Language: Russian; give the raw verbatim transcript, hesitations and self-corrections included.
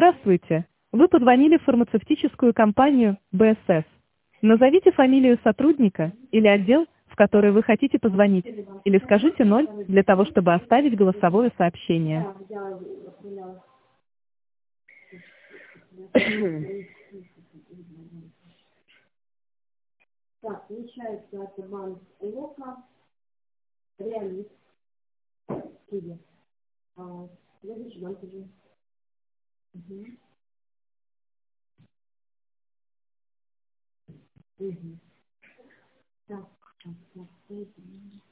Здравствуйте. Вы позвонили в фармацевтическую компанию бэ эс эс. Назовите фамилию сотрудника или отдел, в который вы хотите позвонить, или скажите ноль для того, чтобы оставить голосовое сообщение. Так, получается, это банк Лока, Реалист, Киви. А, следующий банк уже. Угу. Угу. Так, так, так, так.